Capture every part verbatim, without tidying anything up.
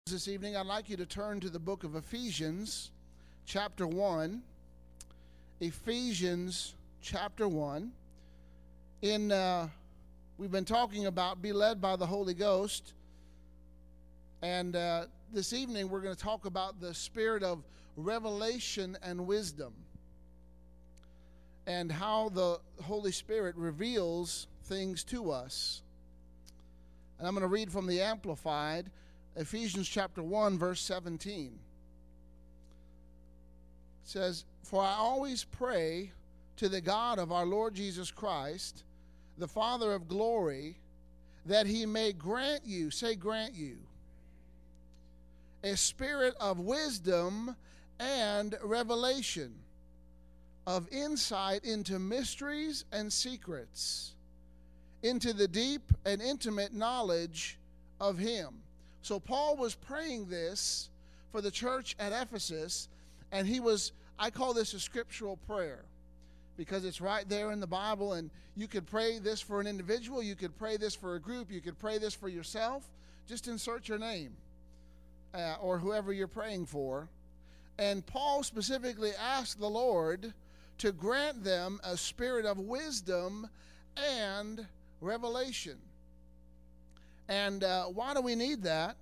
This evening, I'd like you to turn to the book of Ephesians, chapter one. Ephesians, chapter one. In uh, we've been talking about be led by the Holy Ghost, and uh, this evening we're going to talk about the spirit of revelation and wisdom, and how the Holy Spirit reveals things to us. And I'm going to read from the Amplified. Ephesians chapter one, verse seventeen. It says, "For I always pray to the God of our Lord Jesus Christ, the Father of glory, that he may grant you," say grant you, "a spirit of wisdom and revelation, of insight into mysteries and secrets, into the deep and intimate knowledge of him." So Paul was praying this for the church at Ephesus, and he was, I call this a scriptural prayer, because it's right there in the Bible, and you could pray this for an individual, you could pray this for a group, you could pray this for yourself. Just insert your name uh, or whoever you're praying for. And Paul specifically asked the Lord to grant them a spirit of wisdom and revelation. And uh, why do we need that?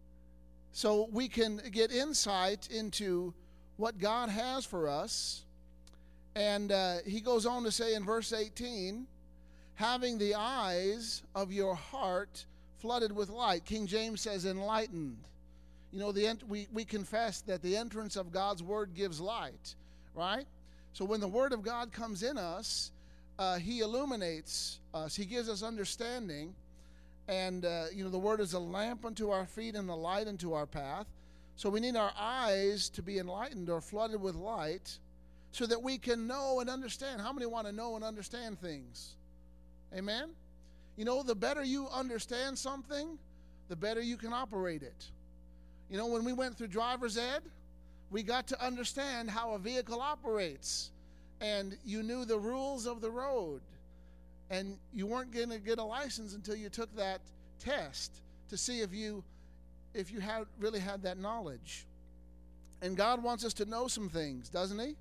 So we can get insight into what God has for us. And uh, he goes on to say in verse eighteen, "having the eyes of your heart flooded with light." King James says enlightened. You know, the ent- we, we confess that the entrance of God's word gives light, right? So when the word of God comes in us, uh, he illuminates us. He gives us understanding. And, uh, you know, the word is a lamp unto our feet and a light unto our path. So we need our eyes to be enlightened or flooded with light so that we can know and understand. How many want to know and understand things? Amen? You know, the better you understand something, the better you can operate it. You know, when we went through driver's ed, we got to understand how a vehicle operates. And you knew the rules of the road. And you weren't going to get a license until you took that test to see if you if you had really had that knowledge. And God wants us to know some things, doesn't he?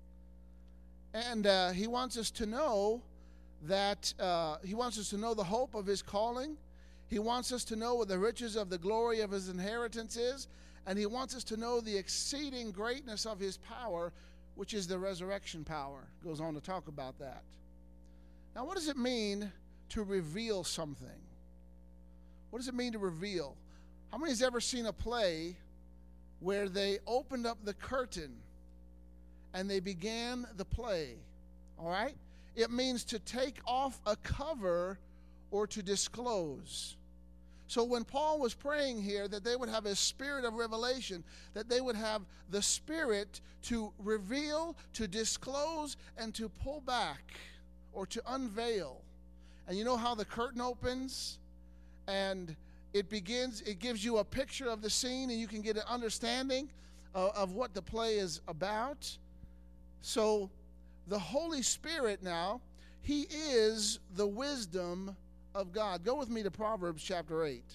And uh, he wants us to know that uh, he wants us to know the hope of his calling. He wants us to know what the riches of the glory of his inheritance is. And he wants us to know the exceeding greatness of his power, which is the resurrection power. Goes on to talk about that. Now, what does it mean to reveal something? What does it mean to reveal? How many has ever seen a play where they opened up the curtain and they began the play? All right? It means to take off a cover or to disclose. So when Paul was praying here that they would have a spirit of revelation, that they would have the spirit to reveal, to disclose, and to pull back, or to unveil. And you know how the curtain opens and it begins, it gives you a picture of the scene and you can get an understanding of, of what the play is about. So the Holy Spirit now, he is the wisdom of God. Go with me to Proverbs chapter eight.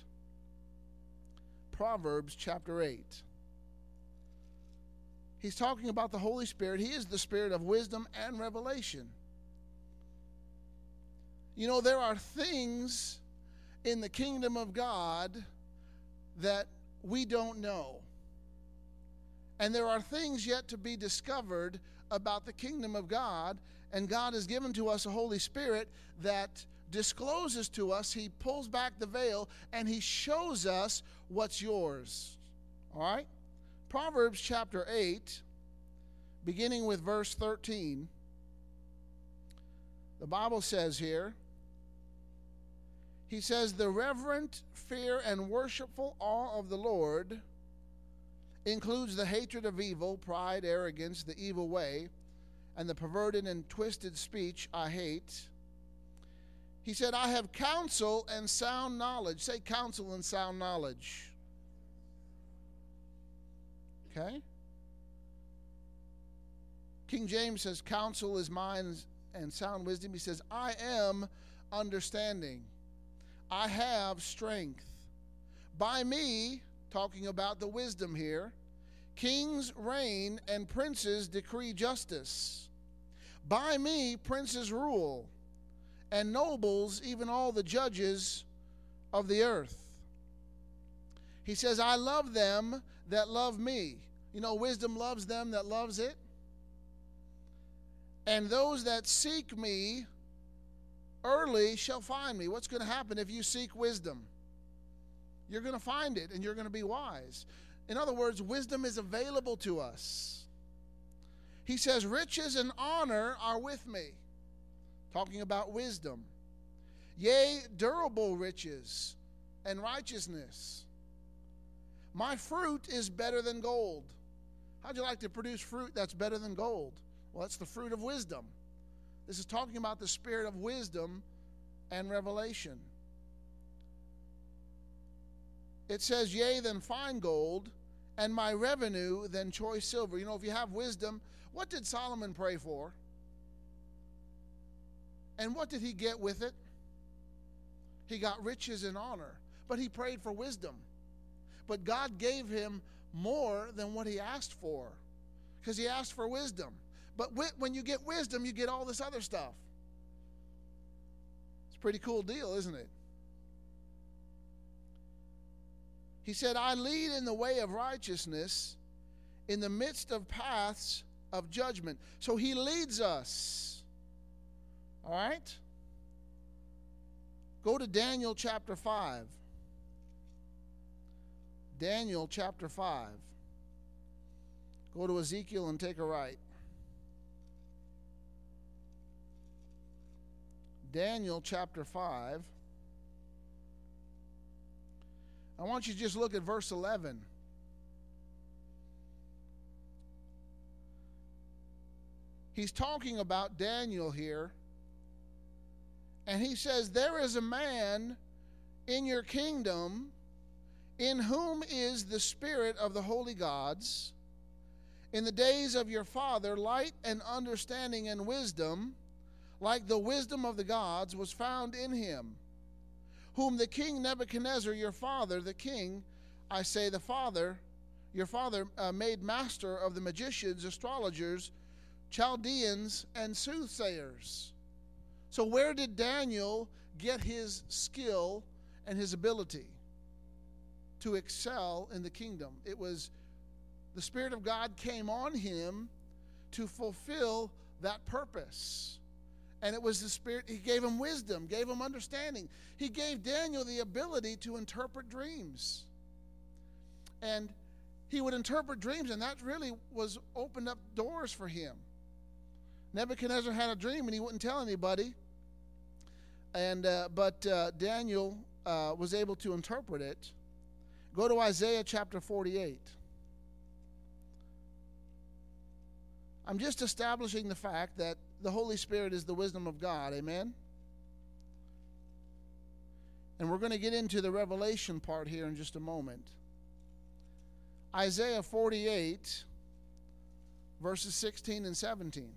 Proverbs chapter eight. He's talking about the Holy Spirit. He is the spirit of wisdom and revelation. You know, there are things in the kingdom of God that we don't know. And there are things yet to be discovered about the kingdom of God. And God has given to us a Holy Spirit that discloses to us. He pulls back the veil and he shows us what's yours. All right? Proverbs chapter eight, beginning with verse thirteen. The Bible says here, he says, "The reverent fear and worshipful awe of the Lord includes the hatred of evil, pride, arrogance, the evil way, and the perverted and twisted speech I hate." He said, "I have counsel and sound knowledge." Say counsel and sound knowledge. Okay? King James says, "Counsel is mine and sound wisdom." He says, "I am understanding. I have strength. By me," talking about the wisdom here. Kings reign and princes decree justice. By me princes rule, and nobles, even all the judges of the earth. He says, I love them that love me. You know, wisdom loves them that loves it. And those that seek me early shall find me. What's going to happen if you seek wisdom? You're going to find it, and you're going to be wise. In other words, wisdom is available to us. He says, riches and honor are with me. Talking about wisdom. Yea, durable riches and righteousness. My fruit is better than gold. How'd you like to produce fruit that's better than gold? Well, that's the fruit of wisdom. This is talking about the spirit of wisdom and revelation. It says, yea, than fine gold, and my revenue than choice silver. You know, if you have wisdom, what did Solomon pray for? And what did he get with it? He got riches and honor. But he prayed for wisdom. But God gave him more than what he asked for, because he asked for wisdom. But when you get wisdom, you get all this other stuff. It's a pretty cool deal, isn't it? He said, I lead in the way of righteousness in the midst of paths of judgment. So he leads us. All right? Go to Daniel chapter five. Daniel chapter five. Go to Ezekiel and take a right. Daniel chapter five. I want you to just look at verse eleven. He's talking about Daniel here. And he says, there is a man in your kingdom in whom is the spirit of the holy gods. In the days of your father, light and understanding and wisdom, like the wisdom of the gods, was found in him, whom the king Nebuchadnezzar, your father, the king, I say the father, your father uh, made master of the magicians, astrologers, Chaldeans, and soothsayers. So where did Daniel get his skill and his ability to excel in the kingdom? It was the Spirit of God came on him to fulfill that purpose. And it was the Spirit, he gave him wisdom, gave him understanding. He gave Daniel the ability to interpret dreams. And he would interpret dreams, and that really was opened up doors for him. Nebuchadnezzar had a dream, and he wouldn't tell anybody. And uh, but uh, Daniel uh, was able to interpret it. Go to Isaiah chapter forty-eight. I'm just establishing the fact that the Holy Spirit is the wisdom of God. Amen? And we're going to get into the revelation part here in just a moment. Isaiah forty-eight, verses sixteen and seventeen.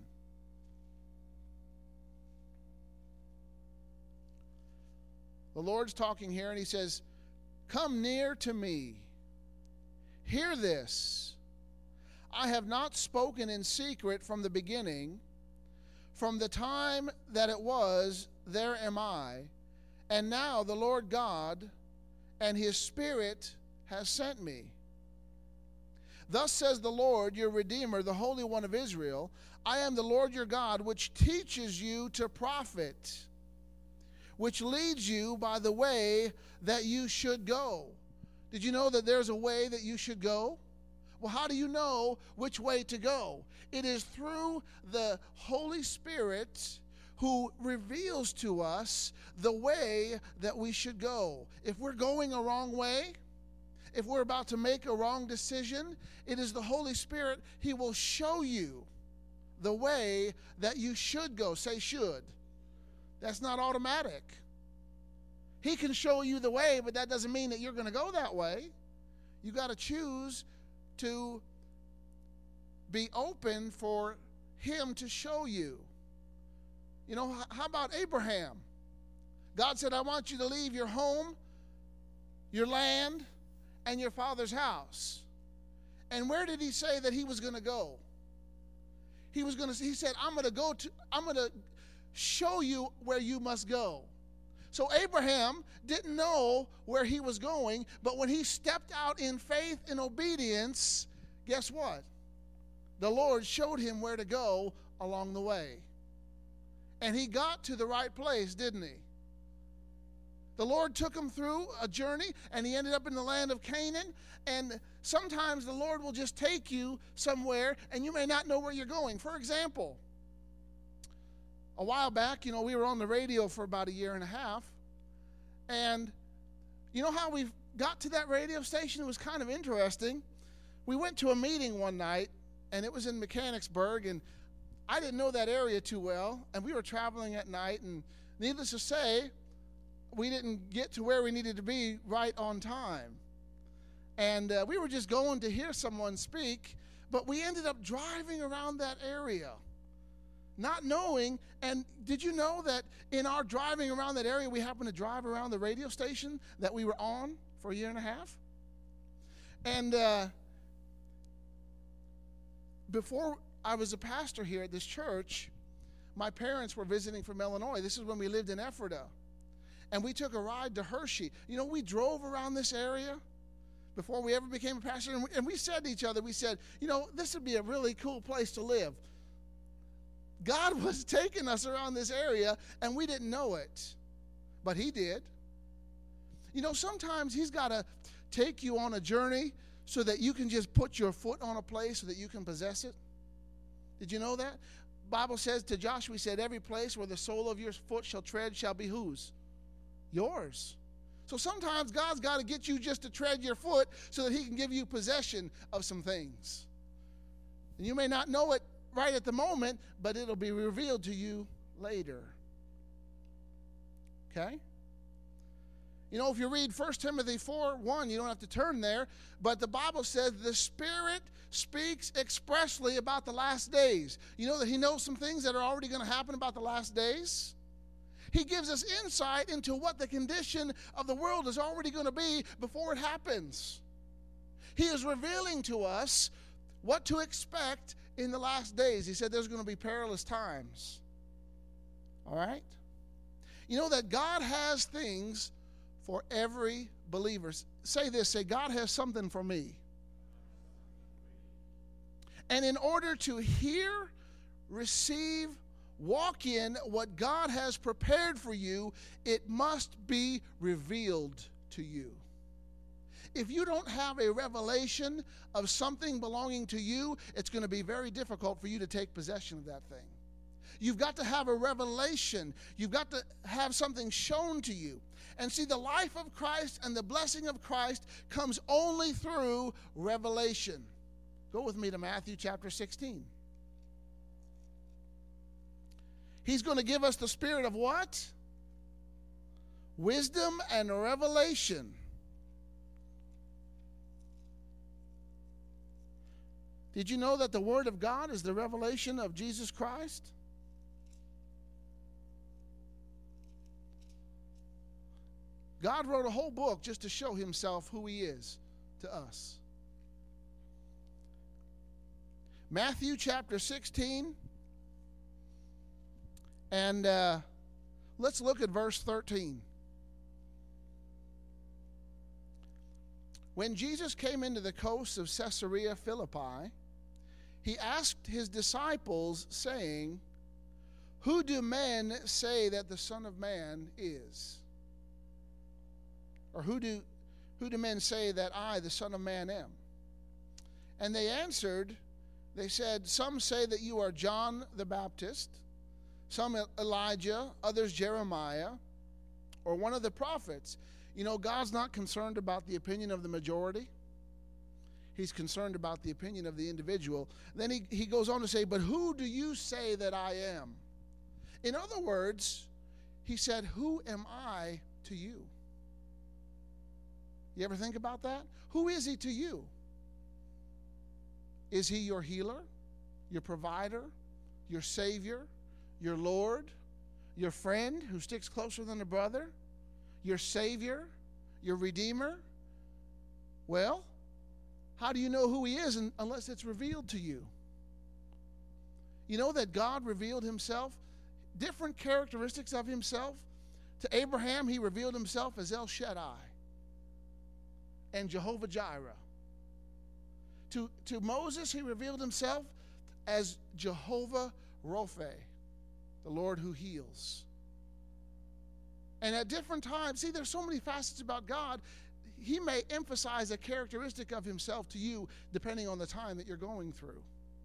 The Lord's talking here, and he says, come near to me. Hear this. I have not spoken in secret from the beginning. From the time that it was, there am I. And now the Lord God and his Spirit has sent me. Thus says the Lord, your Redeemer, the Holy One of Israel, I am the Lord your God, which teaches you to profit, which leads you by the way that you should go. Did you know that there's a way that you should go? Well, how do you know which way to go? It is through the Holy Spirit who reveals to us the way that we should go. If we're going a wrong way, if we're about to make a wrong decision, it is the Holy Spirit. He will show you the way that you should go. Say should. That's not automatic. He can show you the way, but that doesn't mean that you're going to go that way. You got to choose to be open for him to show you. You know, how about Abraham? God said, I want you to leave your home, your land, and your father's house. And where did he say that he was going to go? He was going to he said, I'm going to go to I'm going to show you where you must go. So Abraham didn't know where he was going, but when he stepped out in faith and obedience, guess what? The Lord showed him where to go along the way. And he got to the right place, didn't he? The Lord took him through a journey, and he ended up in the land of Canaan. And sometimes the Lord will just take you somewhere, and you may not know where you're going. For example, a while back, you know, we were on the radio for about a year and a half. And you know how we got to that radio station? It was kind of interesting. We went to a meeting one night, and it was in Mechanicsburg, and I didn't know that area too well. And we were traveling at night, and needless to say, we didn't get to where we needed to be right on time. And uh, we were just going to hear someone speak, but we ended up driving around that area, not knowing. And did you know that in our driving around that area, we happened to drive around the radio station that we were on for a year and a half? And uh, before I was a pastor here at this church, my parents were visiting from Illinois. This is when we lived in Ephrata. And we took a ride to Hershey. You know, we drove around this area before we ever became a pastor. And we, and we said to each other, we said, you know, this would be a really cool place to live. God was taking us around this area, and we didn't know it. But he did. You know, sometimes he's got to take you on a journey so that you can just put your foot on a place so that you can possess it. Did you know that? Bible says to Joshua, he said, every place where the sole of your foot shall tread shall be whose? Yours. So sometimes God's got to get you just to tread your foot so that he can give you possession of some things. And you may not know it right at the moment, but it'll be revealed to you later. Okay? You know, if you read First Timothy four one, you don't have to turn there, but the Bible says the Spirit speaks expressly about the last days. You know that he knows some things that are already going to happen about the last days? He gives us insight into what the condition of the world is already going to be before it happens. He is revealing to us what to expect in the last days. He said there's going to be perilous times. All right? You know that God has things for every believer. Say this, say, God has something for me. And in order to hear, receive, walk in what God has prepared for you, it must be revealed to you. If you don't have a revelation of something belonging to you, it's going to be very difficult for you to take possession of that thing. You've got to have a revelation. You've got to have something shown to you. And see, the life of Christ and the blessing of Christ comes only through revelation. Go with me to Matthew chapter sixteen. He's going to give us the spirit of what? Wisdom and revelation. Did you know that the Word of God is the revelation of Jesus Christ? God wrote a whole book just to show himself who he is to us. Matthew chapter sixteen. And uh, let's look at verse thirteen. When Jesus came into the coast of Caesarea Philippi, he asked his disciples, saying, who do men say that the Son of Man is? Or who do, who do men say that I, the Son of Man, am? And they answered, they said, some say that you are John the Baptist, some Elijah, others Jeremiah, or one of the prophets. You know, God's not concerned about the opinion of the majority. He's concerned about the opinion of the individual. Then he, he goes on to say, but who do you say that I am? In other words, he said, who am I to you? You ever think about that? Who is he to you? Is he your healer, your provider, your Savior, your Lord, your friend who sticks closer than a brother, your Savior, your Redeemer? Well, how do you know who he is unless it's revealed to you? You know that God revealed himself, different characteristics of himself. To Abraham, he revealed himself as El Shaddai and Jehovah Jireh. To, to Moses, he revealed himself as Jehovah Rophe, the Lord who heals. And at different times, see, there's so many facets about God. He may emphasize a characteristic of himself to you depending on the time that you're going through.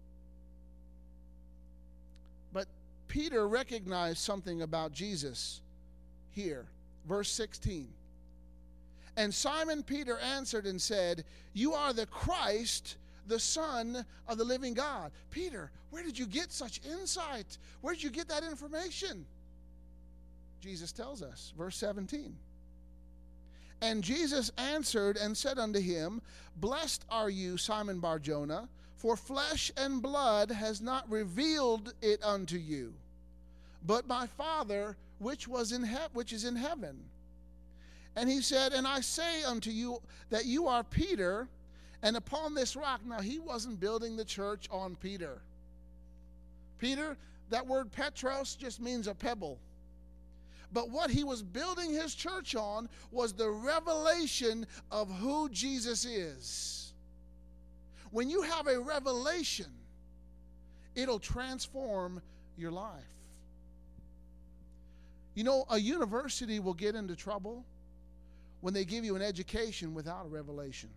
But Peter recognized something about Jesus here. Verse sixteen. And Simon Peter answered and said, "You are the Christ, the Son of the living God." Peter, where did you get such insight? Where did you get that information? Jesus tells us, verse seventeen. And Jesus answered and said unto him, "Blessed are you, Simon Bar-Jonah, for flesh and blood has not revealed it unto you, but my Father which was in he- which is in heaven. And he said, And I say unto you that you are Peter, and upon this rock." Now, he wasn't building the church on Peter. Peter, that word Petros just means a pebble. But what he was building his church on was the revelation of who Jesus is. When you have a revelation, it'll transform your life. You know, a university will get into trouble when they give you an education without a revelation.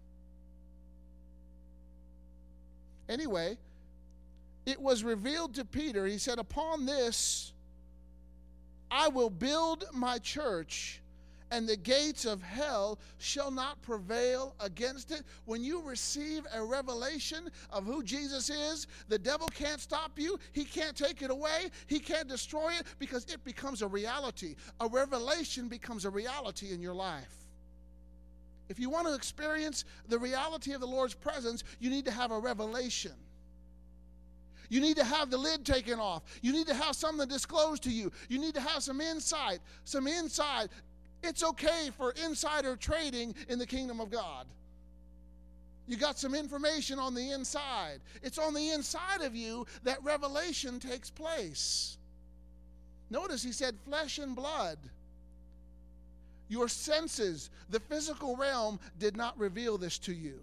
Anyway, it was revealed to Peter. He said, "Upon this I will build my church, and the gates of hell shall not prevail against it." When you receive a revelation of who Jesus is, the devil can't stop you. He can't take it away. He can't destroy it, because it becomes a reality. A revelation becomes a reality in your life. If you want to experience the reality of the Lord's presence, you need to have a revelation. You need to have the lid taken off. You need to have something disclosed to you. You need to have some insight, some insight. It's okay for insider trading in the kingdom of God. You got some information on the inside. It's on the inside of you that revelation takes place. Notice he said flesh and blood. Your senses, the physical realm, did not reveal this to you.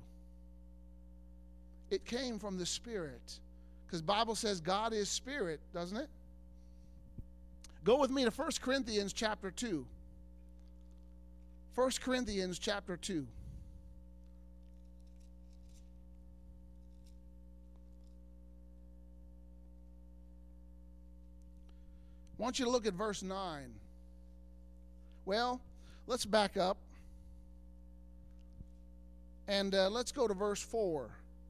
It came from the Spirit. Because the Bible says God is Spirit, doesn't it? Go with me to First Corinthians chapter two. First Corinthians chapter two. I want you to look at verse nine. Well, let's back up. And uh, let's go to verse four.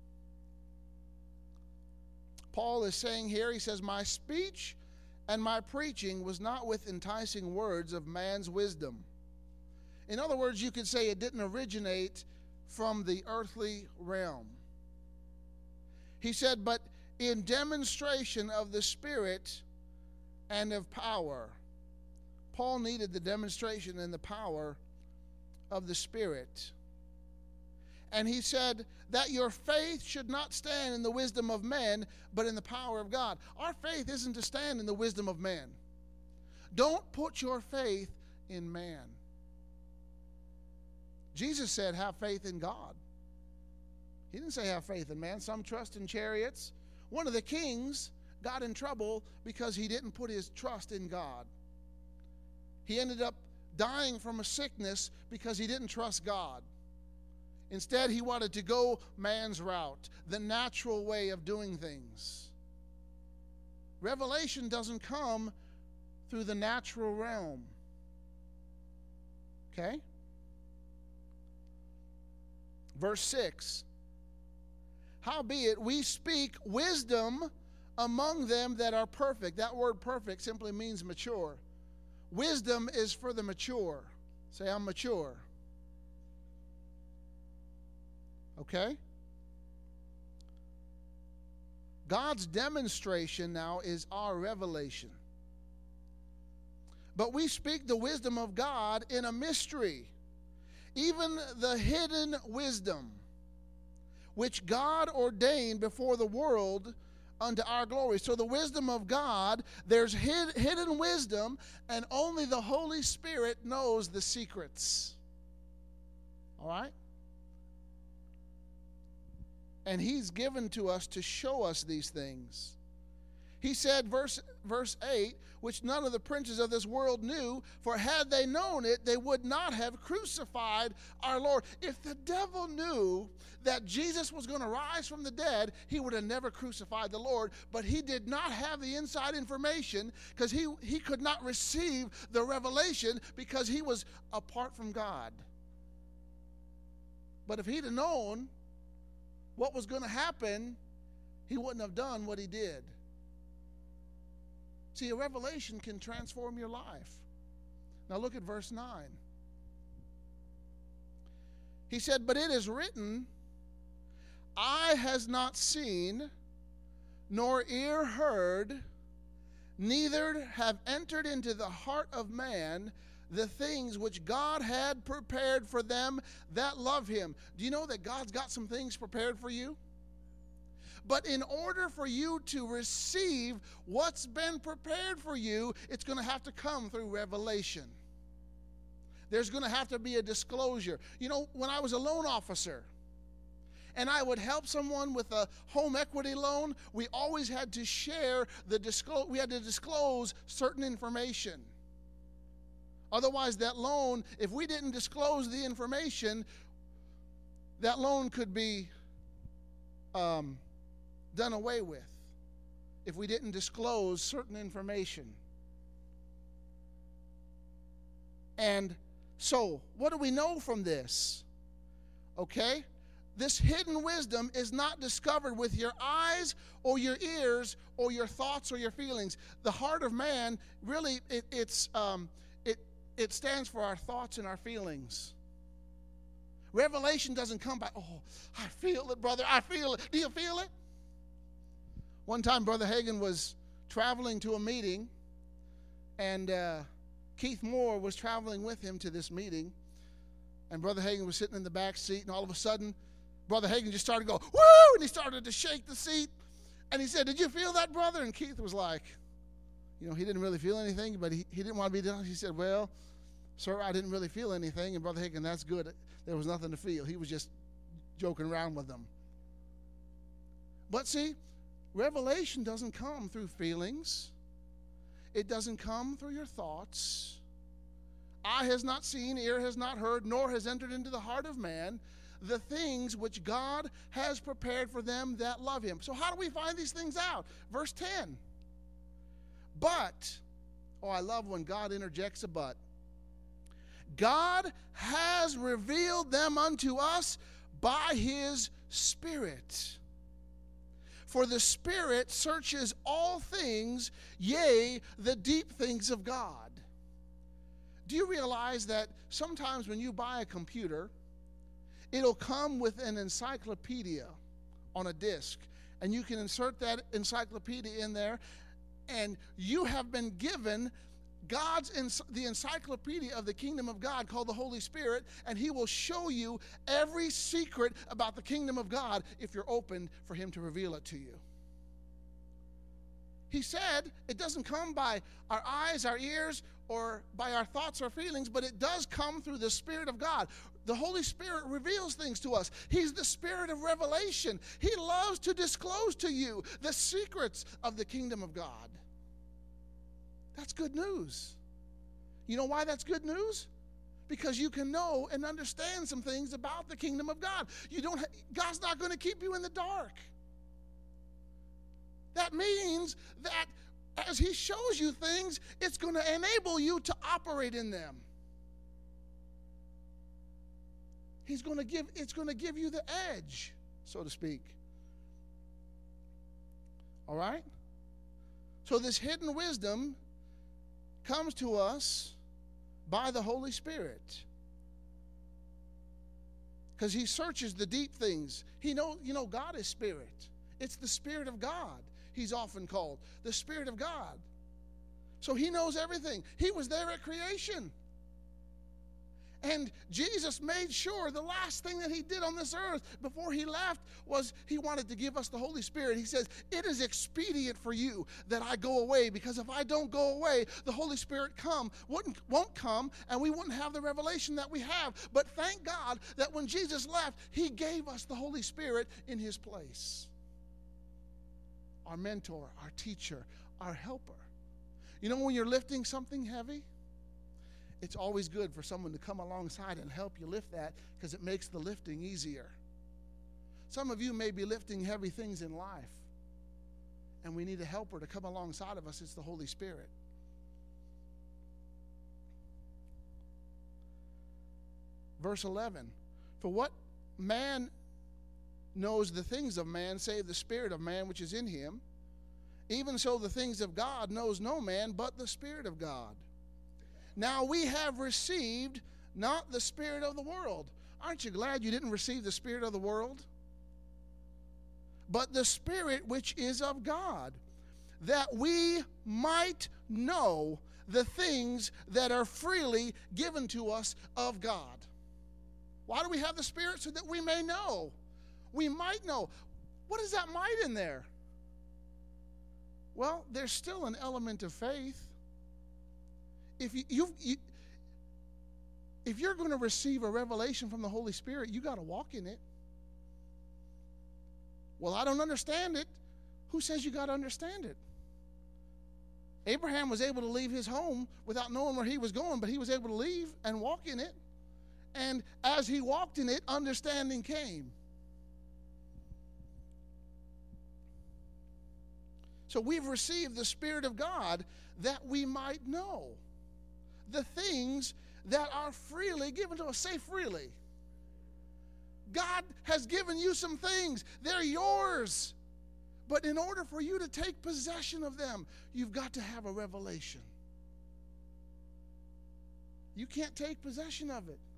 Paul is saying here, he says, "My speech and my preaching was not with enticing words of man's wisdom." In other words, you could say it didn't originate from the earthly realm. He said, "But in demonstration of the Spirit and of power." Paul needed the demonstration and the power of the Spirit. And he said that your faith should not stand in the wisdom of men, but in the power of God. Our faith isn't to stand in the wisdom of man. Don't put your faith in man. Jesus said, have faith in God. He didn't say have faith in man. Some trust in chariots. One of the kings got in trouble because he didn't put his trust in God. He ended up dying from a sickness because he didn't trust God. Instead, he wanted to go man's route, the natural way of doing things. Revelation doesn't come through the natural realm. Okay? Verse six. "Howbeit we speak wisdom among them that are perfect." That word perfect simply means mature. Wisdom is for the mature. Say, I'm mature. Okay? God's demonstration now is our revelation. "But we speak the wisdom of God in a mystery, even the hidden wisdom, which God ordained before the world unto our glory. So the wisdom of God, there's hid, hidden wisdom, and only the Holy Spirit knows the secrets. All right? And he's given to us to show us these things. He said, verse, verse eight, which none of the princes of this world knew, for had they known it, they would not have crucified our Lord. If the devil knew that Jesus was going to rise from the dead, he would have never crucified the Lord. But he did not have the inside information because he, he could not receive the revelation because he was apart from God. But if he'd have known what was going to happen, he wouldn't have done what he did. See, a revelation can transform your life. Now look at verse nine. He said, but it is written, eye has not seen, nor ear heard, neither have entered into the heart of man the things which God had prepared for them that love him. Do you know that God's got some things prepared for you? But in order for you to receive what's been prepared for you, it's going to have to come through revelation. There's going to have to be a disclosure. You know, when I was a loan officer and I would help someone with a home equity loan, we always had to share the disclose. We had to disclose certain information. Otherwise, that loan, if we didn't disclose the information, that loan could be um, done away with if we didn't disclose certain information. And so, what do we know from this? Okay? This hidden wisdom is not discovered with your eyes or your ears or your thoughts or your feelings. The heart of man, really, it, it's um, it it stands for our thoughts and our feelings. Revelation doesn't come by, oh, I feel it, brother, I feel it. Do you feel it? One time, Brother Hagin was traveling to a meeting, and uh, Keith Moore was traveling with him to this meeting, and Brother Hagin was sitting in the back seat, and all of a sudden, Brother Hagin just started to go, woo, and he started to shake the seat, and he said, did you feel that, brother? And Keith was like, you know, he didn't really feel anything, but he, he didn't want to be done. He said, well, sir, I didn't really feel anything, and Brother Hagin, that's good. There was nothing to feel. He was just joking around with them. But see, revelation doesn't come through feelings. It doesn't come through your thoughts. Eye has not seen, ear has not heard, nor has entered into the heart of man the things which God has prepared for them that love him. So how do we find these things out? Verse ten. But, oh, I love when God interjects a but. God has revealed them unto us by his Spirit. For the Spirit searches all things, yea, the deep things of God. Do you realize that sometimes when you buy a computer, it'll come with an encyclopedia on a disc, and you can insert that encyclopedia in there, and you have been given God's the encyclopedia of the kingdom of God called the Holy Spirit, and he will show you every secret about the kingdom of God if you're open for him to reveal it to you. He said it doesn't come by our eyes, our ears, or by our thoughts or feelings, but it does come through the Spirit of God. The Holy Spirit reveals things to us. He's the Spirit of revelation. He loves to disclose to you the secrets of the kingdom of God. That's good news. You know why that's good news? Because you can know and understand some things about the kingdom of God. You don't. Ha- God's not going to keep you in the dark. That means that as he shows you things, it's going to enable you to operate in them. He's going to give. It's going to give you the edge, so to speak. All right? So this hidden wisdom comes to us by the Holy Spirit, because he searches the deep things. He know, you know, God is spirit. It's the Spirit of God, he's often called the Spirit of God. So he knows everything. He was there at creation, And Jesus made sure the last thing that he did on this earth before he left was he wanted to give us the Holy Spirit. He says, it is expedient for you that I go away, because if I don't go away, the Holy Spirit come wouldn't, won't come, and we wouldn't have the revelation that we have. But thank God that when Jesus left, he gave us the Holy Spirit in his place. Our mentor, our teacher, our helper. You know, when you're lifting something heavy, it's always good for someone to come alongside and help you lift that, because it makes the lifting easier. Some of you may be lifting heavy things in life, and we need a helper to come alongside of us. It's the Holy Spirit. Verse eleven, for what man knows the things of man, save the spirit of man which is in him? Even so the things of God knows no man but the Spirit of God. Now we have received not the spirit of the world. Aren't you glad you didn't receive the spirit of the world? But the Spirit which is of God, that we might know the things that are freely given to us of God. Why do we have the Spirit? So that we may know. We might know. What is that might in there? Well, there's still an element of faith. If you, you've, you, if you're going to receive a revelation from the Holy Spirit, you got to walk in it. Well, I don't understand it. Who says you got to understand it? Abraham was able to leave his home without knowing where he was going, but he was able to leave and walk in it. And as he walked in it, understanding came. So we've received the Spirit of God that we might know the things that are freely given to us. Say freely. God has given you some things. They're yours. But in order for you to take possession of them, you've got to have a revelation. You can't take possession of it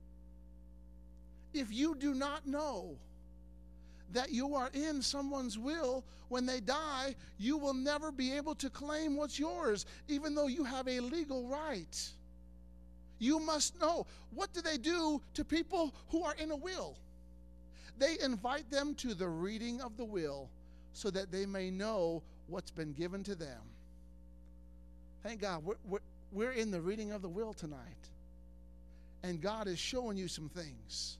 if you do not know that you are in someone's will. When they die, you will never be able to claim what's yours, even though you have a legal right. You must know. What do they do to people who are in a will? They invite them to the reading of the will so that they may know what's been given to them. Thank God, we're, we're, we're in the reading of the will tonight. And God is showing you some things.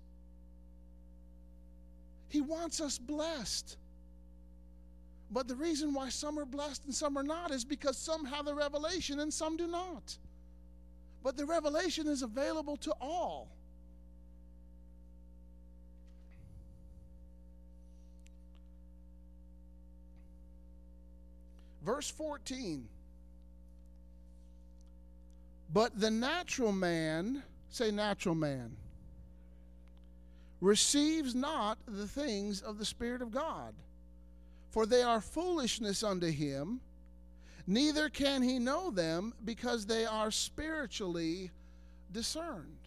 He wants us blessed. But the reason why some are blessed and some are not is because some have the revelation and some do not. But the revelation is available to all. Verse fourteen. But the natural man, say natural man, receives not the things of the Spirit of God, for they are foolishness unto him, neither can he know them, because they are spiritually discerned.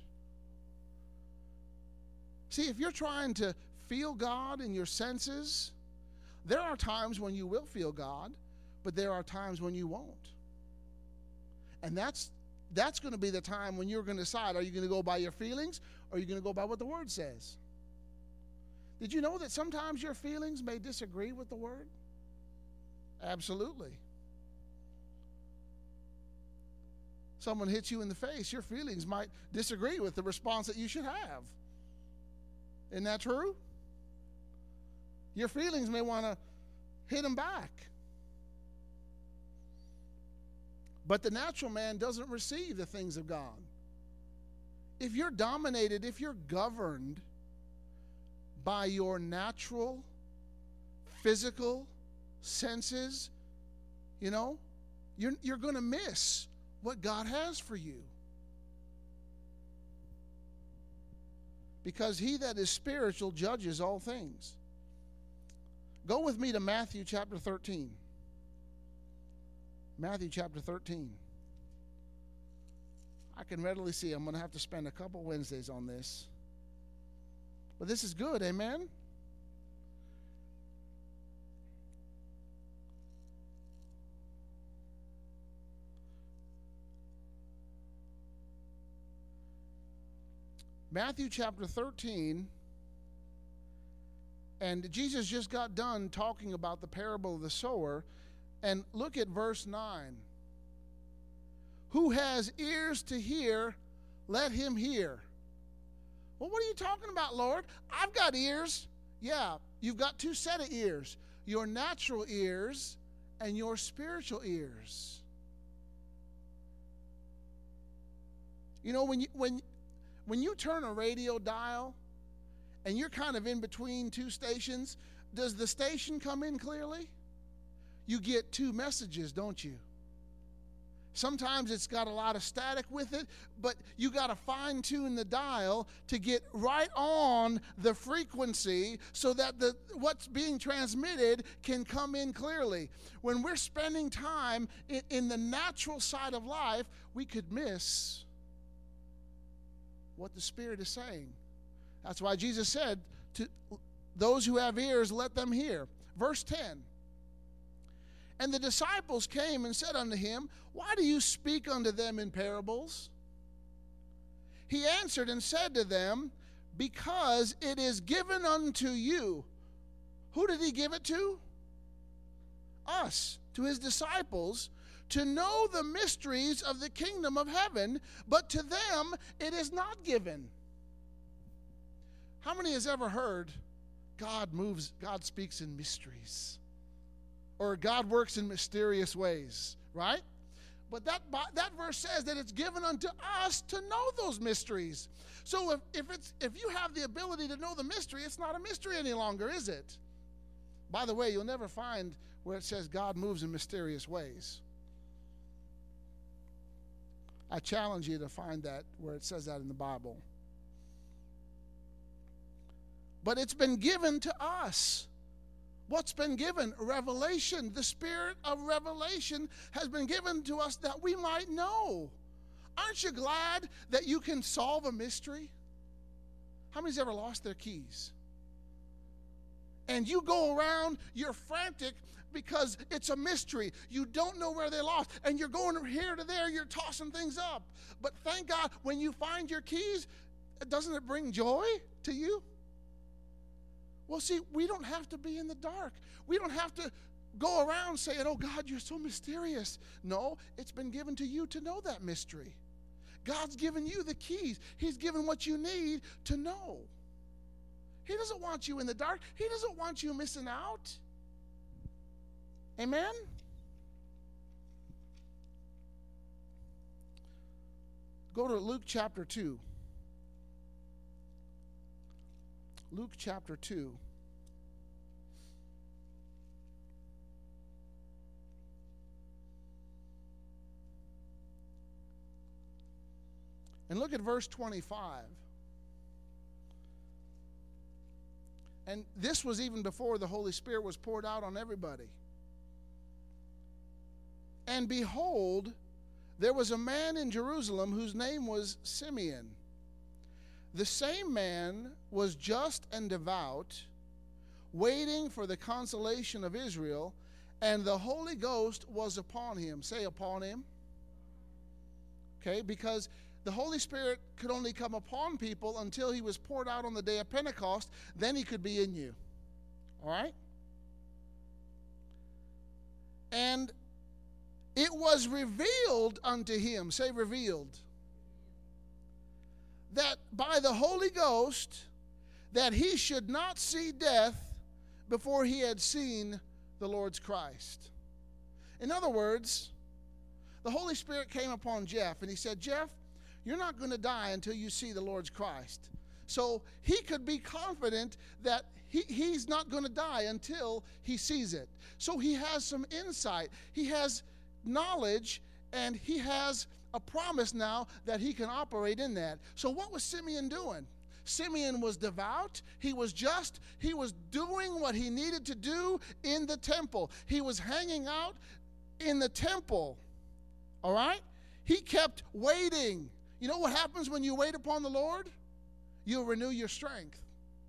See, if you're trying to feel God in your senses, there are times when you will feel God, but there are times when you won't. And that's that's going to be the time when you're going to decide, are you going to go by your feelings, or are you going to go by what the Word says? Did you know that sometimes your feelings may disagree with the Word? Absolutely. Someone hits you in the face, your feelings might disagree with the response that you should have. Isn't that true? Your feelings may want to hit them back. But the natural man doesn't receive the things of God. If you're dominated, if you're governed by your natural, physical senses, you know, you're, you're going to miss what God has for you. Because he that is spiritual judges all things. Go with me to Matthew chapter thirteen. Matthew chapter thirteen. I can readily see I'm going to have to spend a couple Wednesdays on this. But this is good, amen? Matthew chapter thirteen, and Jesus just got done talking about the parable of the sower, and look at verse nine. Who has ears to hear, let him hear. Well, what are you talking about, Lord? I've got ears. Yeah, you've got two set of ears. Your natural ears and your spiritual ears. You know, when you when when you turn a radio dial and you're kind of in between two stations, does the station come in clearly? You get two messages, don't you? Sometimes it's got a lot of static with it, but you got to fine tune the dial to get right on the frequency so that the what's being transmitted can come in clearly. When we're spending time in, in the natural side of life, we could miss what the Spirit is saying. That's why Jesus said, to those who have ears, let them hear. Verse ten. And the disciples came and said unto him, why do you speak unto them in parables? He answered and said to them, because it is given unto you. Who did he give it to? Us, to his disciples, to know the mysteries of the kingdom of heaven, but to them it is not given. How many has ever heard God moves, God speaks in mysteries? Or God works in mysterious ways, right? But that that verse says that it's given unto us to know those mysteries. So if, if it's if you have the ability to know the mystery, it's not a mystery any longer, is it? By the way, you'll never find where it says God moves in mysterious ways. I challenge you to find that where it says that in the Bible. But it's been given to us. What's been given? Revelation. The spirit of revelation has been given to us that we might know. Aren't you glad that you can solve a mystery? How many's ever lost their keys? And you go around, you're frantic because it's a mystery. You don't know where they lost. And you're going from here to there, you're tossing things up. But thank God, when you find your keys, doesn't it bring joy to you? Well, see, we don't have to be in the dark. We don't have to go around saying, oh, God, you're so mysterious. No, it's been given to you to know that mystery. God's given you the keys. He's given what you need to know. He doesn't want you in the dark. He doesn't want you missing out. Amen? Go to Luke chapter two. Luke chapter two. And look at verse twenty-five. And this was even before the Holy Spirit was poured out on everybody. And behold, there was a man in Jerusalem whose name was Simeon. The same man was just and devout, waiting for the consolation of Israel, and the Holy Ghost was upon him. Say, upon him. Okay, because the Holy Spirit could only come upon people until he was poured out on the day of Pentecost. Then he could be in you. All right? And it was revealed unto him. Say, revealed. That by the Holy Ghost, that he should not see death before he had seen the Lord's Christ. In other words, the Holy Spirit came upon Jeff, and he said, Jeff, you're not going to die until you see the Lord's Christ. So he could be confident that he, he's not going to die until he sees it. So he has some insight. He has knowledge, and he has a promise now that he can operate in that. So what was Simeon doing? Simeon was devout. He was just. He was doing what he needed to do in the temple. He was hanging out in the temple. All right? He kept waiting. You know what happens when you wait upon the Lord? You'll renew your strength.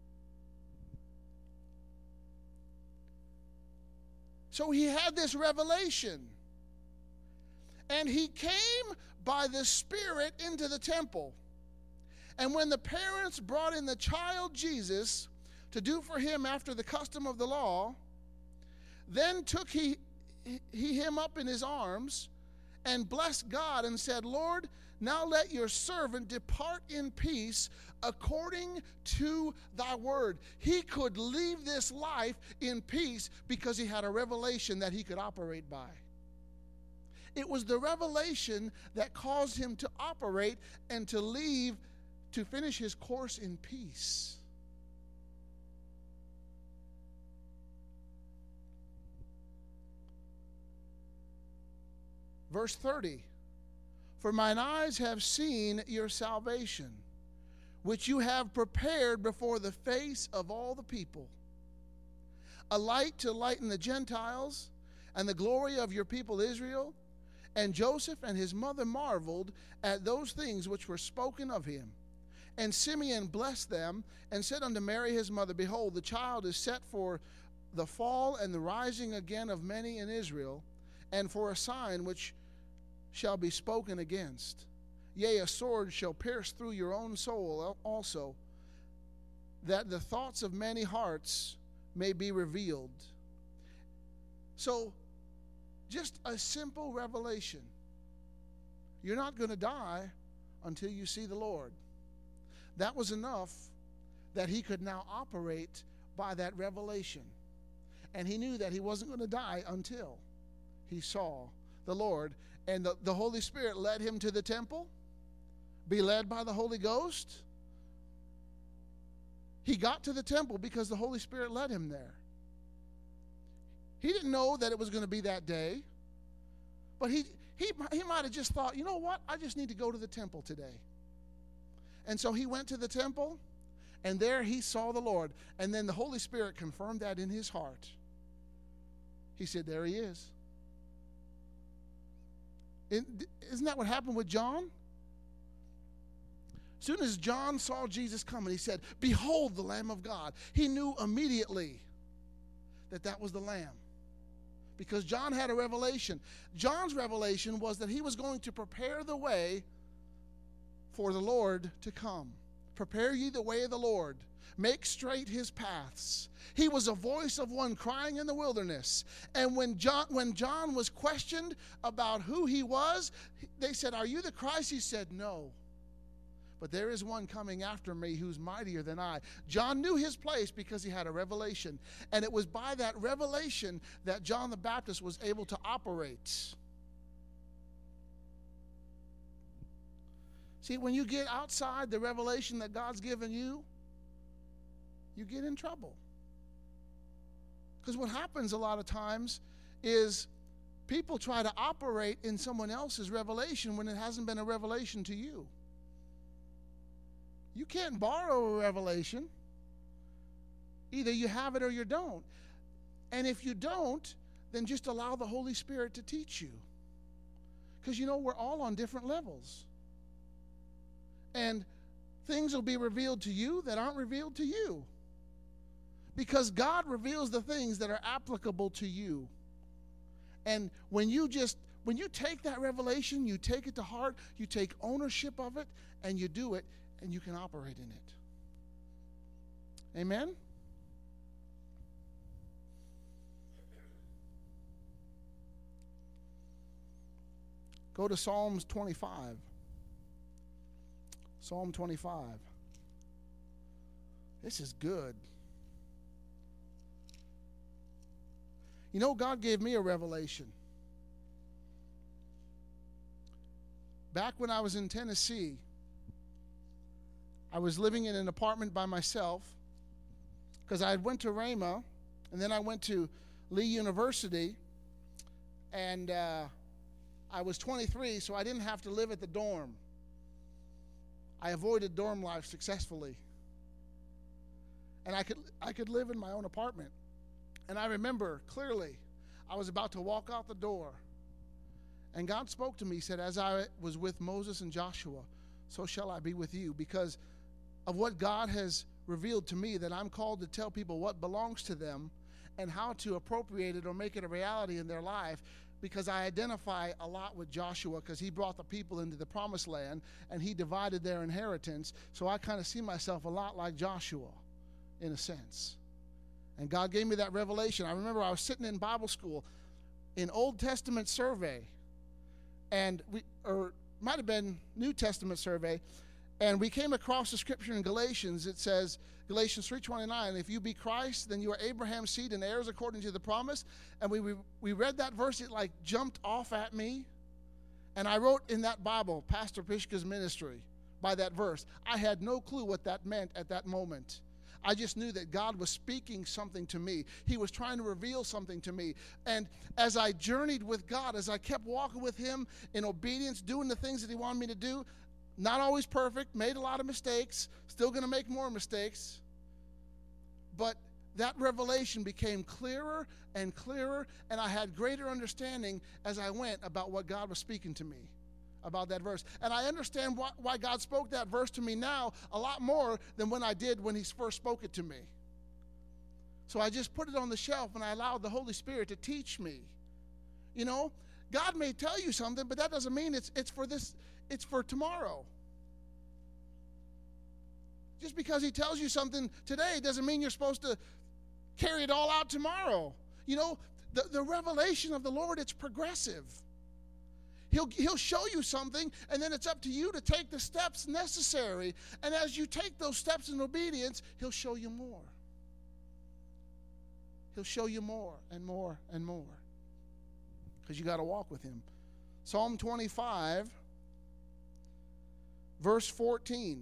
So he had this revelation. And he came by the Spirit into the temple. And when the parents brought in the child Jesus to do for him after the custom of the law, then took he, he him up in his arms and blessed God and said, Lord, now let your servant depart in peace according to thy word. He could leave this life in peace because he had a revelation that he could operate by. It was the revelation that caused him to operate and to leave to finish his course in peace. Verse thirty, for mine eyes have seen your salvation, which you have prepared before the face of all the people, a light to lighten the Gentiles, and the glory of your people Israel. And Joseph and his mother marveled at those things which were spoken of him. And Simeon blessed them, and said unto Mary his mother, behold, the child is set for the fall and the rising again of many in Israel, and for a sign which shall be spoken against. Yea, a sword shall pierce through your own soul also, that the thoughts of many hearts may be revealed. So, just a simple revelation. You're not going to die until you see the Lord. That was enough that he could now operate by that revelation. And he knew that he wasn't going to die until he saw the Lord. And the, the Holy Spirit led him to the temple, be led by the Holy Ghost. He got to the temple because the Holy Spirit led him there. He didn't know that it was going to be that day, but he, he, he might have just thought, you know what, I just need to go to the temple today. And so he went to the temple, and there he saw the Lord. And then the Holy Spirit confirmed that in his heart. He said, there he is. Isn't that what happened with John? As soon as John saw Jesus coming, he said, behold the Lamb of God. He knew immediately that that was the Lamb, because John had a revelation. John's revelation was that he was going to prepare the way for the Lord to come. Prepare ye the way of the Lord. Make straight his paths. He was a voice of one crying in the wilderness. And when John, when John was questioned about who he was, they said, are you the Christ? He said, no. But there is one coming after me who's mightier than I. John knew his place because he had a revelation. And it was by that revelation that John the Baptist was able to operate. See, when you get outside the revelation that God's given you, you get in trouble. Because what happens a lot of times is people try to operate in someone else's revelation when it hasn't been a revelation to you. You can't borrow a revelation. Either you have it or you don't. And if you don't, then just allow the Holy Spirit to teach you. Because, you know, we're all on different levels. And things will be revealed to you that aren't revealed to you. Because God reveals the things that are applicable to you. And when you just, when you take that revelation, you take it to heart, you take ownership of it, and you do it, and you can operate in it. Amen? Go to Psalms twenty-five. Psalm twenty-five. This is good. You know, God gave me a revelation. Back when I was in Tennessee, I was living in an apartment by myself because I went to Rhema, and then I went to Lee University, and uh, I was twenty-three, so I didn't have to live at the dorm. I avoided dorm life successfully. And I could I could live in my own apartment. And I remember clearly, I was about to walk out the door, and God spoke to me. He said, as I was with Moses and Joshua, so shall I be with you, because of what God has revealed to me, that I'm called to tell people what belongs to them and how to appropriate it or make it a reality in their life. because I identify a lot with Joshua because he brought the people into the promised land and he divided their inheritance. So I kind of see myself a lot like Joshua in a sense. And God gave me that revelation. I remember I was sitting in Bible school in Old Testament survey, and we, or might have been New Testament survey, and we came across the scripture in Galatians. It says, Galatians three twenty-nine, if you be Christ, then you are Abraham's seed and heirs according to the promise. And we, we, we read that verse, it like jumped off at me. And I wrote in that Bible, Pastor Pishka's ministry, by that verse. I had no clue what that meant at that moment. I just knew that God was speaking something to me. He was trying to reveal something to me. And as I journeyed with God, as I kept walking with him in obedience, doing the things that he wanted me to do, not always perfect, made a lot of mistakes, still going to make more mistakes. But that revelation became clearer and clearer, and I had greater understanding as I went about what God was speaking to me about that verse. And I understand why, why God spoke that verse to me now a lot more than when I did when he first spoke it to me. So I just put it on the shelf and I allowed the Holy Spirit to teach me. You know, God may tell you something, but that doesn't mean it's it's for this, it's for tomorrow. Just because he tells you something today doesn't mean you're supposed to carry it all out tomorrow. You know, the, the revelation of the Lord, it's progressive. He'll, he'll show you something, and then it's up to you to take the steps necessary. And as you take those steps in obedience, he'll show you more. He'll show you more and more and more. Because you got to walk with him. Psalm twenty-five, verse fourteen.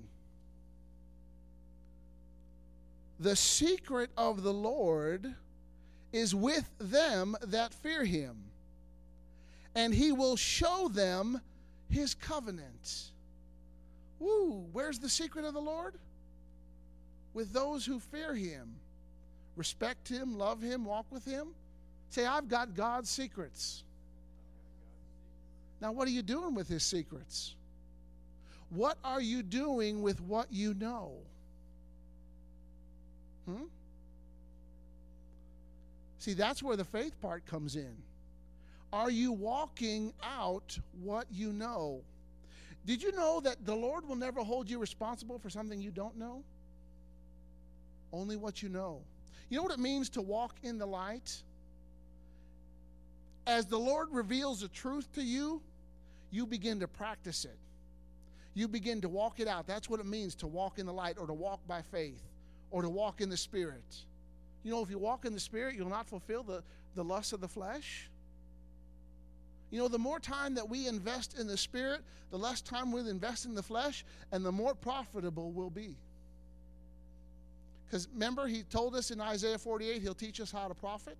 The secret of the Lord is with them that fear him, and he will show them his covenant. Woo, where's the secret of the Lord? With those who fear him, respect him, love him, walk with him. Say, I've got God's secrets. Now, what are you doing with his secrets? What are you doing with what you know? Hmm? See, that's where the faith part comes in. Are you walking out what you know? Did you know that the Lord will never hold you responsible for something you don't know? Only what you know. You know what it means to walk in the light? As the Lord reveals the truth to you, you begin to practice it. You begin to walk it out. That's what it means to walk in the light, or to walk by faith, or to walk in the Spirit. You know, if you walk in the Spirit, you'll not fulfill the, the lusts of the flesh. You know, the more time that we invest in the Spirit, the less time we'll invest in the flesh, and the more profitable we'll be. Because remember, he told us in Isaiah forty-eight, he'll teach us how to profit.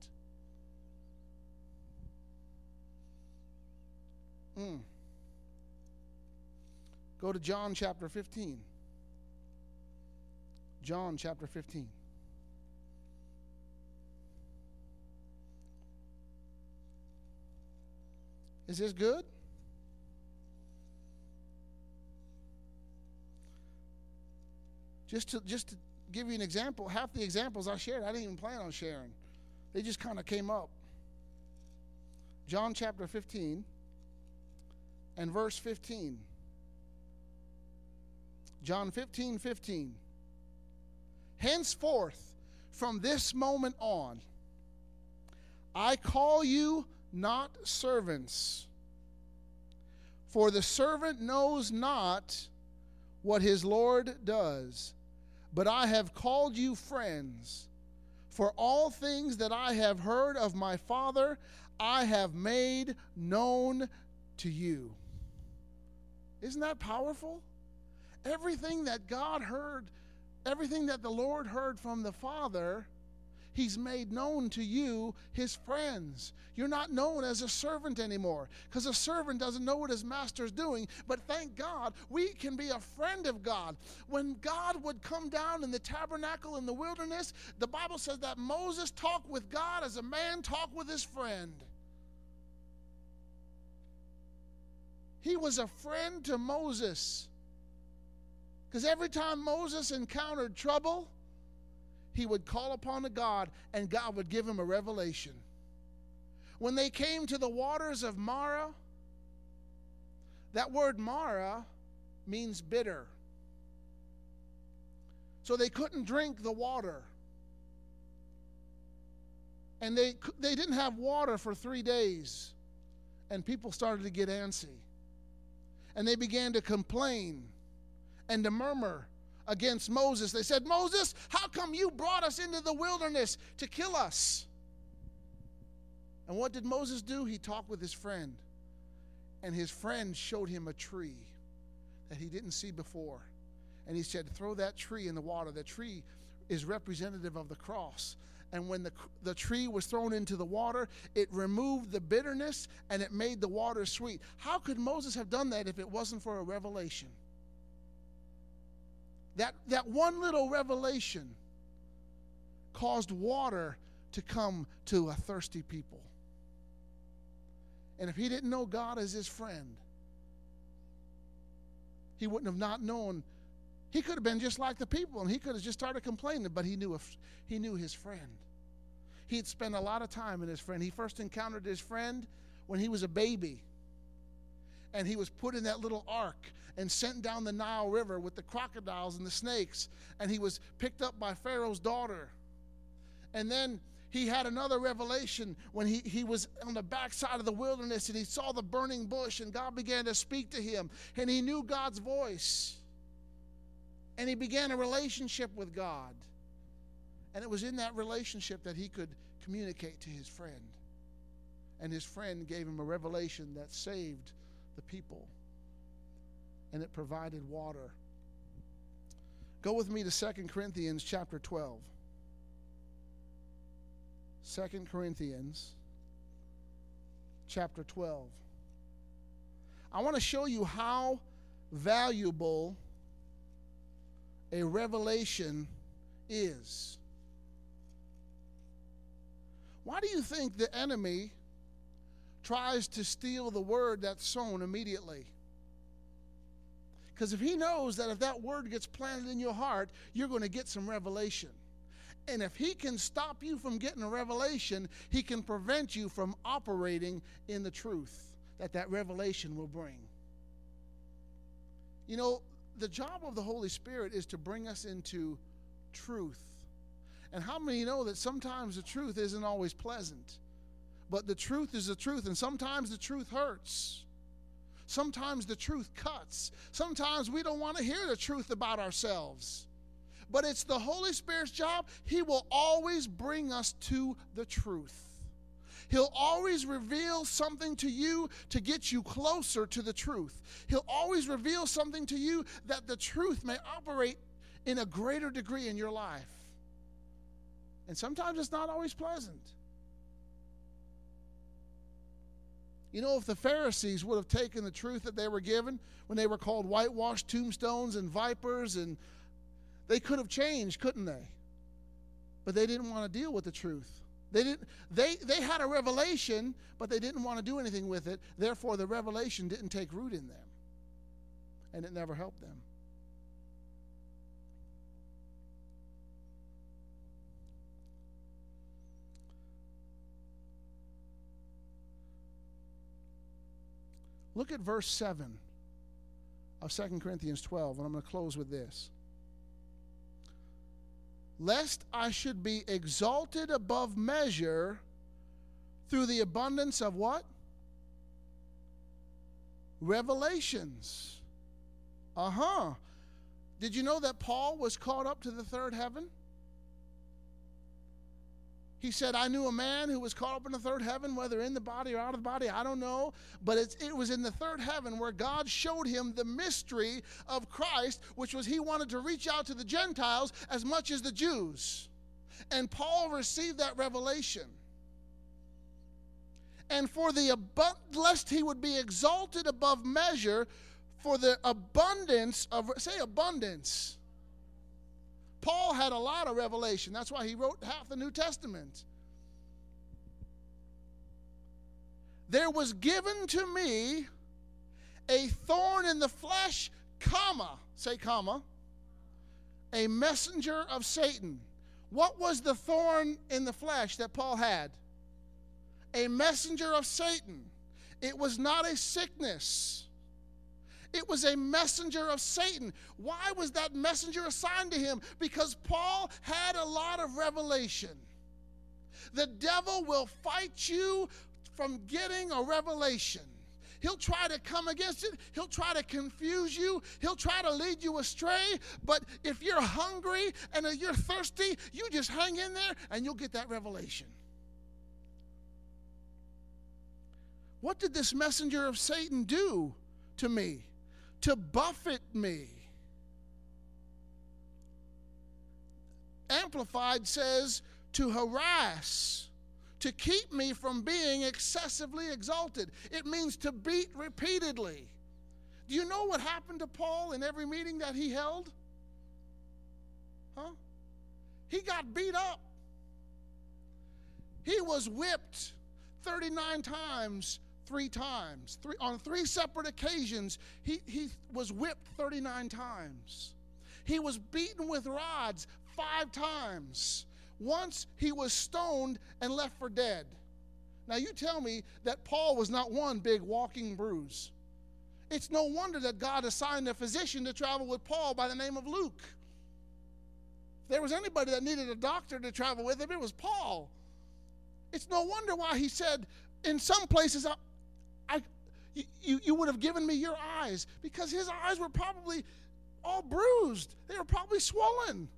Mm. Go to John chapter fifteen. John chapter fifteen. Is this good? Just to just to give you an example, half the examples I shared, I didn't even plan on sharing. They just kind of came up. John chapter fifteen and verse fifteen. John fifteen, fifteen. Henceforth, from this moment on, I call you not servants, for the servant knows not what his Lord does, but I have called you friends, for all things that I have heard of my Father, I have made known to you. Isn't that powerful? Everything that God heard, everything that the Lord heard from the Father, he's made known to you, his friends. You're not known as a servant anymore, because a servant doesn't know what his master's doing. But thank God, we can be a friend of God. When God would come down in the tabernacle in the wilderness, the Bible says that Moses talked with God as a man talked with his friend. He was a friend to Moses, because every time Moses encountered trouble, he would call upon a God, and God would give him a revelation. when they came to the waters of Marah, that word Marah means bitter. So they couldn't drink the water. And they, they didn't have water for three days. And people started to get antsy. And they began to complain and to murmur against Moses. They said, Moses, how come you brought us into the wilderness to kill us? And what did Moses do? He talked with his friend. And his friend showed him a tree that he didn't see before. And he said, throw that tree in the water. The tree is representative of the cross. And when the, the tree was thrown into the water, it removed the bitterness and it made the water sweet. How could Moses have done that if it wasn't for a revelation? That, that one little revelation caused water to come to a thirsty people. And if he didn't know God as his friend, he wouldn't have not known. He could have been just like the people, and he could have just started complaining, but he knew a, he knew his friend. He'd spent a lot of time in his friend. He first encountered his friend when he was a baby, and he was put in that little ark and sent down the Nile River with the crocodiles and the snakes, and he was picked up by Pharaoh's daughter. And then he had another revelation when he, he was on the backside of the wilderness, and he saw the burning bush, and God began to speak to him, and he knew God's voice. And he began a relationship with God. And it was in that relationship that he could communicate to his friend. And his friend gave him a revelation that saved the people. And it provided water. Go with me to Second Corinthians chapter twelve. Second Corinthians chapter twelve. I want to show you how valuable a revelation is. Why do you think the enemy tries to steal the word that's sown immediately? Because if he knows that if that word gets planted in your heart, you're going to get some revelation. And if he can stop you from getting a revelation, he can prevent you from operating in the truth that that revelation will bring. You know, the job of the Holy Spirit is to bring us into truth. And how many know that sometimes the truth isn't always pleasant? But the truth is the truth, and sometimes the truth hurts. Sometimes the truth cuts. Sometimes we don't want to hear the truth about ourselves. But it's the Holy Spirit's job. He will always bring us to the truth. He'll always reveal something to you to get you closer to the truth. He'll always reveal something to you that the truth may operate in a greater degree in your life. And sometimes it's not always pleasant. You know, if the Pharisees would have taken the truth that they were given when they were called whitewashed tombstones and vipers, and they could have changed, couldn't they? But they didn't want to deal with the truth. They didn't. They, they had a revelation, but they didn't want to do anything with it. Therefore, the revelation didn't take root in them, and it never helped them. Look at verse seven of Second Corinthians twelve, and I'm going to close with this. Lest I should be exalted above measure through the abundance of what? Revelations. Uh-huh. Did you know that Paul was caught up to the third heaven? He said, I knew a man who was caught up in the third heaven, whether in the body or out of the body, I don't know. But it's, it was in the third heaven where God showed him the mystery of Christ, which was he wanted to reach out to the Gentiles as much as the Jews. And Paul received that revelation. And for the abund- lest he would be exalted above measure, for the abundance of, say abundance. Paul had a lot of revelation. That's why he wrote half the New Testament. There was given to me a thorn in the flesh, comma, say comma, a messenger of Satan. What was the thorn in the flesh that Paul had? a messenger of Satan. It was not a sickness. It was a messenger of Satan. Why was that messenger assigned to him? Because Paul had a lot of revelation. The devil will fight you from getting a revelation. He'll try to come against it. He'll try to confuse you. He'll try to lead you astray. But if you're hungry and you're thirsty, you just hang in there and you'll get that revelation. What did this messenger of Satan do to me? To buffet me. Amplified says to harass, to keep me from being excessively exalted. It means to beat repeatedly. Do you know what happened to Paul in every meeting that he held? Huh? He got beat up. He was whipped thirty-nine times, three times. Three, on three separate occasions, he, he was whipped thirty-nine times. He was beaten with rods five times. Once he was stoned and left for dead. Now you tell me that Paul was not one big walking bruise. It's no wonder that God assigned a physician to travel with Paul by the name of Luke. If there was anybody that needed a doctor to travel with him, it was Paul. It's no wonder why he said, in some places, I, I, you, you would have given me your eyes, because his eyes were probably all bruised. They were probably swollen.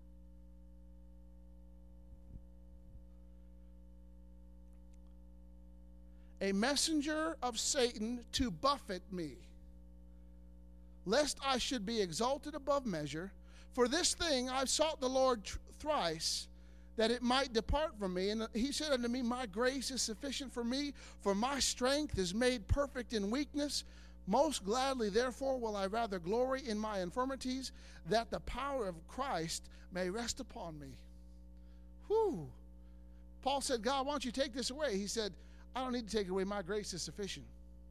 A messenger of Satan to buffet me, lest I should be exalted above measure. For this thing I sought the Lord thrice, that it might depart from me. And he said unto me, my grace is sufficient for me, for my strength is made perfect in weakness. Most gladly, therefore, will I rather glory in my infirmities, that the power of Christ may rest upon me. Whew. Paul said, God, why don't you take this away? He said, I don't need to take it away. My grace is sufficient.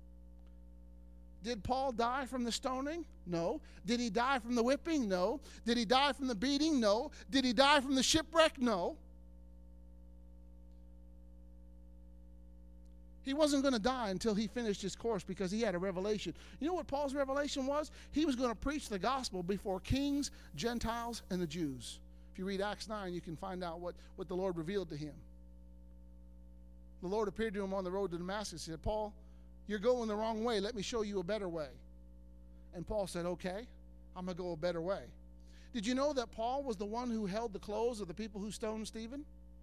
Did Paul die from the stoning? No. Did he die from the whipping? No. Did he die from the beating? No. Did he die from the shipwreck? No. He wasn't going to die until he finished his course, because he had a revelation. You know what Paul's revelation was? He was going to preach the gospel before kings, Gentiles, and the Jews. If you read Acts nine, you can find out what, what the Lord revealed to him. The Lord appeared to him on the road to Damascus. He said, Paul, you're going the wrong way. Let me show you a better way. And Paul said, okay, I'm going to go a better way. Did you know that Paul was the one who held the clothes of the people who stoned Stephen?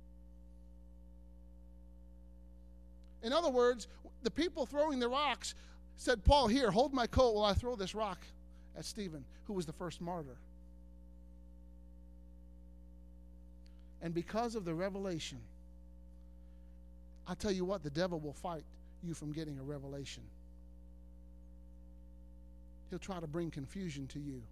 In other words, the people throwing the rocks said, Paul, here, hold my coat while I throw this rock at Stephen, who was the first martyr. And because of the revelation, I'll tell you what, the devil will fight you from getting a revelation. He'll try to bring confusion to you.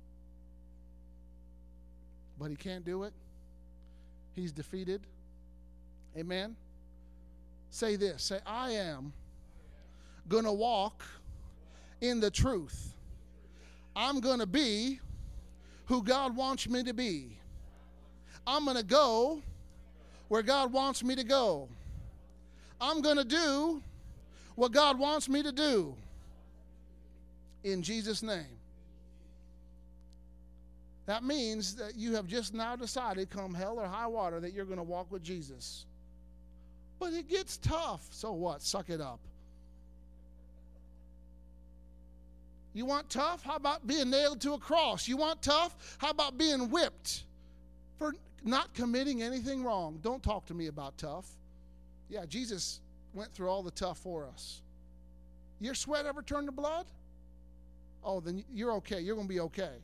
But he can't do it. He's defeated. Amen? Say this. Say, I am going to walk in the truth. I'm going to be who God wants me to be. I'm going to go where God wants me to go. I'm going to do what God wants me to do. In Jesus' name. That means that you have just now decided, come hell or high water, that you're going to walk with Jesus. But it gets tough. So what? Suck it up. You want tough? How about being nailed to a cross? You want tough? How about being whipped for not committing anything wrong? Don't talk to me about tough. Yeah, Jesus went through all the tough for us. Your sweat ever turned to blood? Oh, then you're okay. You're going to be okay.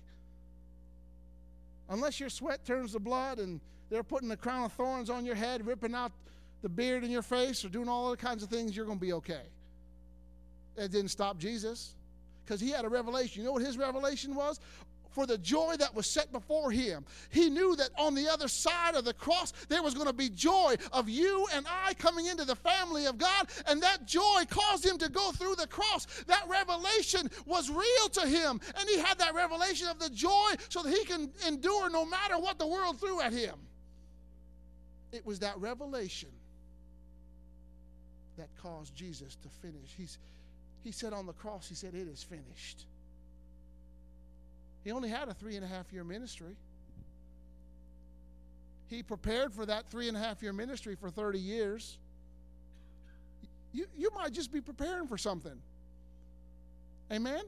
Unless your sweat turns to blood and they're putting the crown of thorns on your head, ripping out the beard in your face, or doing all other kinds of things, you're going to be okay. It didn't stop Jesus, because he had a revelation. You know what his revelation was? For the joy that was set before him. He knew that on the other side of the cross, there was going to be joy of you and I coming into the family of God, and that joy caused him to go through the cross. That revelation was real to him, and he had that revelation of the joy so that he can endure no matter what the world threw at him. It was that revelation that caused Jesus to finish. He's, he said on the cross, he said, it is finished. He only had a three and a half year ministry. He prepared for that three and a half year ministry for thirty years. You, you might just be preparing for something. Amen?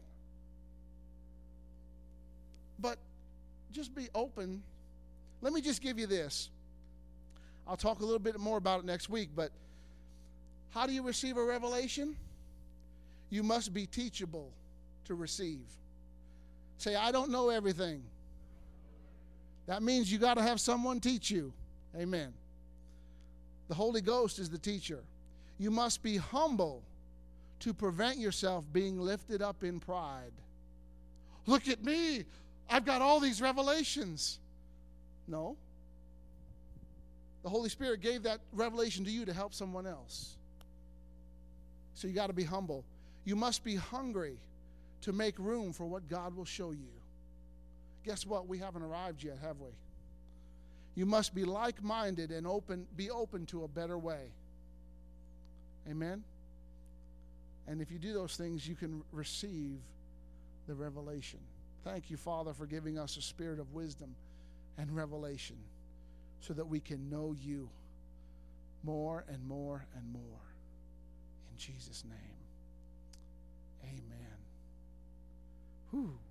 But just be open. Let me just give you this. I'll talk a little bit more about it next week, but how do you receive a revelation? You must be teachable to receive. Say, I don't know everything. That means you got to have someone teach you. Amen. The Holy Ghost is the teacher. You must be humble to prevent yourself being lifted up in pride. Look at me. I've got all these revelations. No. The Holy Spirit gave that revelation to you to help someone else. So you got to be humble. You must be hungry to make room for what God will show you. Guess what? We haven't arrived yet, have we? You must be like-minded and open, be open to a better way. Amen? And if you do those things, you can receive the revelation. Thank you, Father, for giving us a spirit of wisdom and revelation so that we can know you more and more and more. In Jesus' name, amen. Whew.